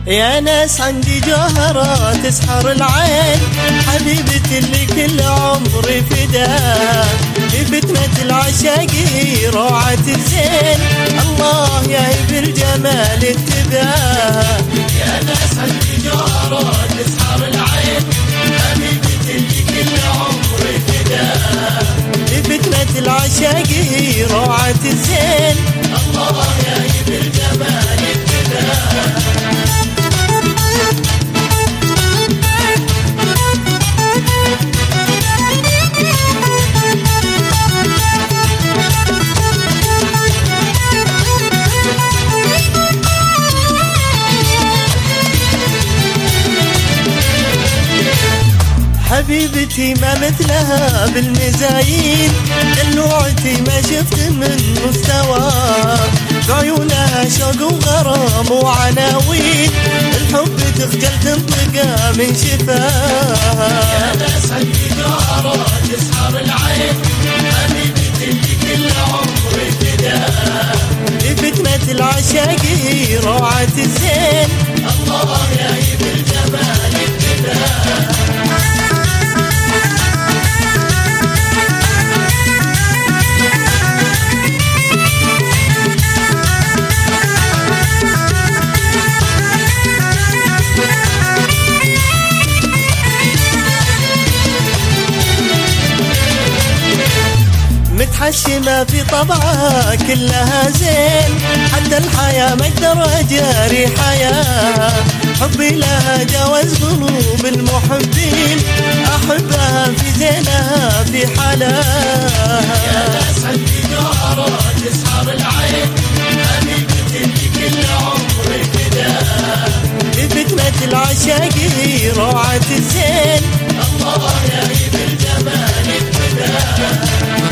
يا ناس عندي جوهرة تسحر العين، حبيبتي اللي كل عمري فداها، في فتنة العشاقي روعة الزين، الله يهي بالجمال اتباها. يا ناس عندي جوهرة تسحر العين، حبيبتي اللي كل عمري فداها، في فتنة العشاقي روعة الزين، الله يهي بالجمال اتباها. حبيبتي ما مثلها بالمزايين، دلوعتي ما شفت من مستواها، بعيونها شوق وغرام وعناوين، الحب تخجل تنطقها من شفاها. يا ناس عندي جوهرة تسحر العين، حبيبتي اللي كل عمري فداها، في فتنة العشاقي روعة الزين، الله يهي بالجمال اتباها. متحشمة في طبعها كلها زين، حتى الحياة ما اقدر اجاري حياة، حبي لها جاوز قلوب المحبين، احبها في زينها في حلاها. يا ناس عندي جوهرة تسحر العين، حبيبتي اللي كل عمري فداها، في فتنة العشاقي روعة الزين، الله يهي بالجمال اتباها.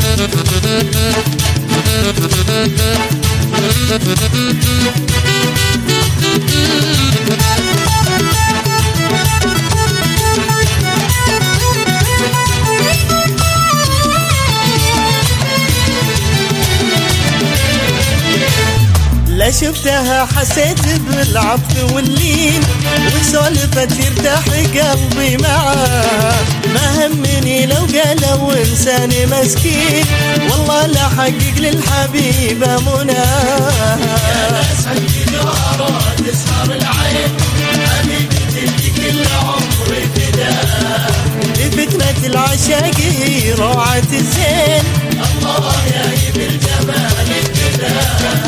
لا شفتها حسيت بالعطف واللين، وسولفت يرتاح قلبي معاها، ما همني لو قالوا انساني مسكين، والله لا حقق للحبيبة مناها. يا ناس عندي جوهرة تسحر العين، حبيبتي اللي كل عمري فداها، في فتنة العشاقي روعة الزين، الله يهي بالجمال اتباها.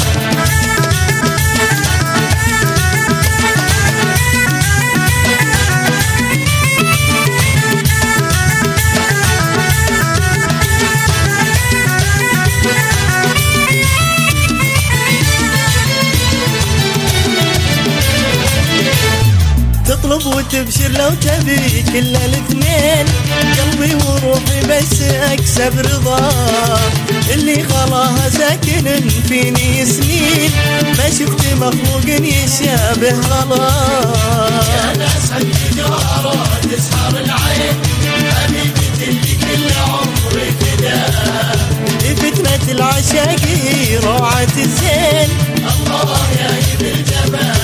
تطلب وتبشر لو تبي كل الاثنين، قلبي وروحي بس اكسب رضاه، اللي خلاها ساكن فيني سنين، ما شفت مخلوق يشابه غلاه. يا ناس عندي جوهرة تسحر العين، حبيبتي اللي كل عمري فداها، في فتنة العشاقي روعة الزين، الله يهي بالجمال